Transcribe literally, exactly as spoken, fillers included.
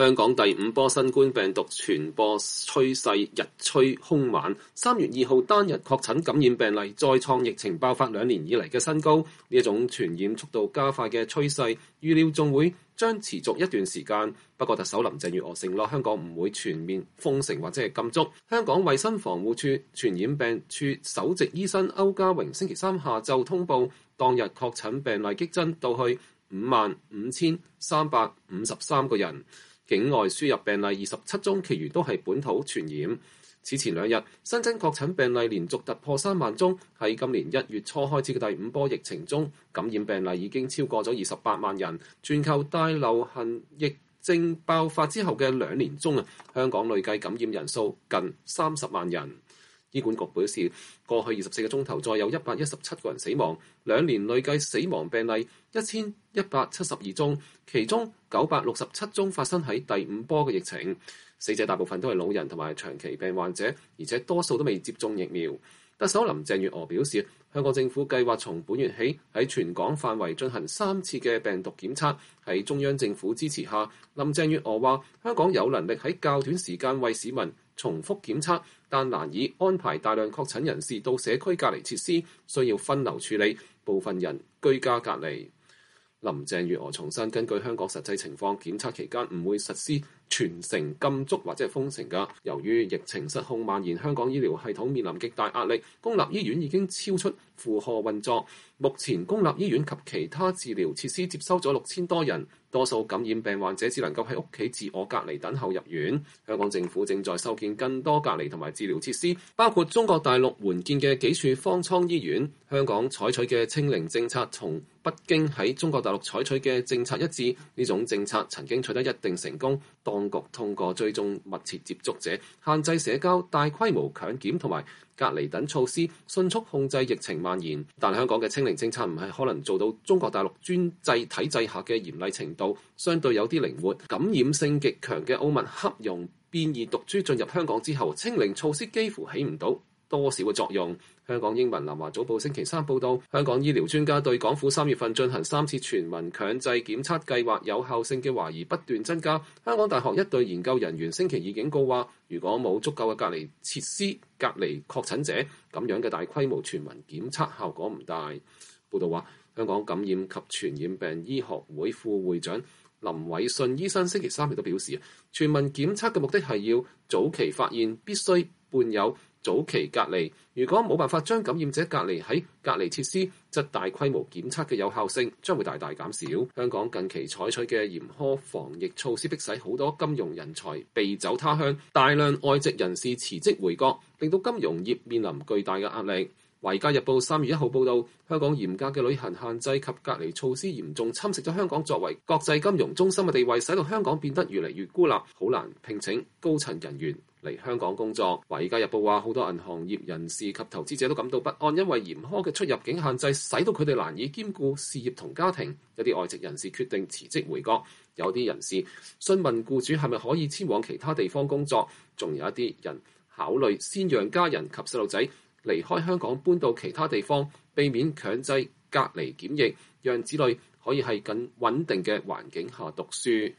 香港第五波新冠病毒傳播趨勢日趨兇猛，三月二號單日確診感染病例再創疫情爆發兩年以嚟嘅新高。呢一種傳染速度加快嘅趨勢，預料仲會將持續一段時間。不過特首林鄭月娥承諾香港唔會全面封城或者係禁足。香港衛生防護處傳染病處首席醫生歐家榮星期三下晝通報，當日確診病例激增到去五萬五千三百五十三個人。境外輸入病例二十七宗，其餘都係本土傳染。此前兩日新增確診病例連續突破三萬宗，喺今年一月初開始嘅第五波疫情中，感染病例已經超過咗二十八萬人。全球大流行疫症爆發之後嘅兩年中啊，香港累計感染人數近三十萬人。醫管局表示，過去二十四個鐘頭再有一百一十七個人死亡，兩年累計死亡病例一千一百七十二宗，其中九百六十七宗發生喺第五波嘅疫情。死者大部分都係老人同埋長期病患者，而且多數都未接種疫苗。特首林鄭月娥表示，香港政府計劃從本月起喺全港範圍進行三次嘅病毒檢測。喺中央政府支持下，林鄭月娥話香港有能力喺較短時間為市民重複檢測，但難以安排大量確診人士到社區隔離設施，需要分流處理，部分人居家隔離。林鄭月娥重申，根據香港實際情況，檢測期間唔會實施全城禁足或者係封城㗎。由於疫情失控蔓延，香港醫療系統面臨極大壓力，公立醫院已經超出負荷運作。目前公立醫院及其他治療設施接收咗六千多人，多數感染病患者只能夠喺屋企自我隔離等候入院。香港政府正在修建更多隔離同埋治療設施，包括中國大陸援建嘅幾處方艙醫院。香港採取嘅清零政策同北京喺中國大陸採取嘅政策一致，呢種政策曾經取得一定成功。當局通過追蹤密切接觸者、限制社交、大規模強檢同埋隔離等措施，迅速控制疫情蔓延。但香港嘅清零政策唔係可能做到中國大陸專制體制下嘅嚴厲程度，相對有啲靈活。感染性極強嘅奧密克戎變異毒株進入香港之後，清零措施幾乎起唔到多少嘅作用。香港英文南華早報星期三報道，香港醫療專家對港府三月份進行三次全民強制檢測計劃有效性嘅懷疑不斷增加。香港大學一對研究人員星期二警告話，如果冇足夠嘅隔離設施隔離確診者，咁樣嘅大規模全民檢測效果唔大。報道話，香港感染及傳染病醫學會副會長林偉信醫生星期三亦都表示，全民檢測嘅目的係要早期發現，必須伴有早期隔離。如果冇辦法將感染者隔離喺隔離設施，則大規模檢測嘅有效性將會大大減少。香港近期採取嘅嚴苛防疫措施，迫使好多金融人才避走他鄉，大量外籍人士辭職回國，令到金融業面臨巨大嘅壓力。《維嘉日報》三月一號報導，香港嚴格嘅旅行限制及隔離措施嚴重侵蝕咗香港作為國際金融中心嘅地位，使到香港變得越嚟越孤立，好難聘請高層人員嚟香港工作。《維嘉日報》話，好多銀行業人士及投資者都感到不安，因為嚴苛嘅出入境限制使到佢哋難以兼顧事業同家庭。有啲外籍人士決定辭職回國，有啲人士詢問僱主係咪可以遷往其他地方工作，仲有一啲人考慮先讓家人及細路仔離開香港搬到其他地方，避免強制隔離檢疫，讓子女可以喺更穩定嘅環境下讀書。